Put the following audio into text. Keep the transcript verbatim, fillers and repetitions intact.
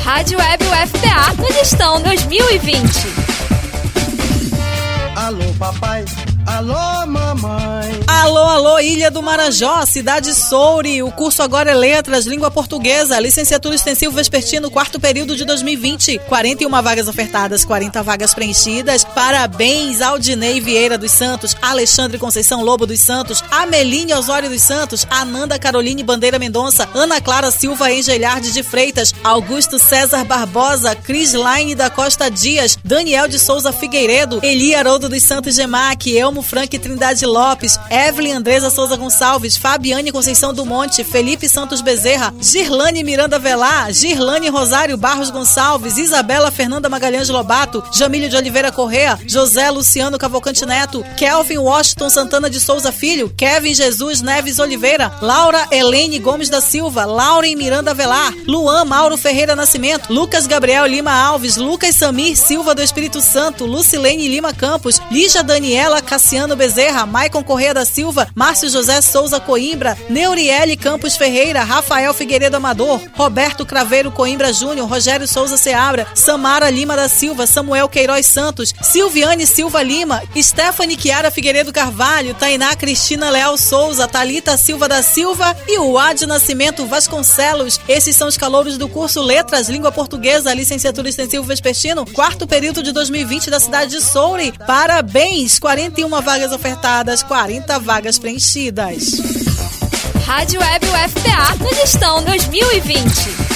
Rádio Web U F P A no Gestão dois mil e vinte. Alô, papai. Alô, mamãe. Alô, alô, Ilha do Marajó, Cidade Soure. O curso agora é Letras, Língua Portuguesa, Licenciatura Extensivo Vespertino, quarto período de dois mil e vinte. quarenta e uma vagas ofertadas, quarenta vagas preenchidas. Parabéns, Aldinei Vieira dos Santos, Alexandre Conceição Lobo dos Santos, Ameline Osório dos Santos, Ananda Caroline Bandeira Mendonça, Ana Clara Silva Engelharde de Freitas, Augusto César Barbosa, Crislaine da Costa Dias, Daniel de Souza Figueiredo, Eli Haroldo dos Santos Gemac, Elmo Frank Trindade Lopes, Evelyn Andresa Souza Gonçalves, Fabiane Conceição do Monte, Felipe Santos Bezerra, Girlane Miranda Velar, Girlane Rosário Barros Gonçalves, Isabela Fernanda Magalhães Lobato, Jamílio de Oliveira Correa, José Luciano Cavalcante Neto, Kelvin Washington Santana de Souza Filho, Kevin Jesus Neves Oliveira, Laura Helene Gomes da Silva, Lauren Miranda Velar, Luan Mauro Ferreira Nascimento, Lucas Gabriel Lima Alves, Lucas Samir Silva do Espírito Santo, Lucilene Lima Campos, Lígia Daniela Cassiano Bezerra, Maicon Correia da Silva, Márcio José Souza Coimbra, Neuriele Campos Ferreira, Rafael Figueiredo Amador, Roberto Craveiro Coimbra Júnior, Rogério Souza Seabra, Samara Lima da Silva, Samuel Queiroz Santos, Silviane Silva Lima, Stephanie Chiara Figueiredo Carvalho, Tainá Cristina Leal Souza, Thalita Silva da Silva e o Ad Nascimento Vasconcelos. Esses são os calouros do curso Letras, Língua Portuguesa, Licenciatura Extensivo Vespertino, quarto período de dois mil e vinte da cidade de Soure. Parabéns! quarenta e uma vagas ofertadas, quarenta vagas preenchidas. Rádio Web U F P A no Gestão dois mil e vinte.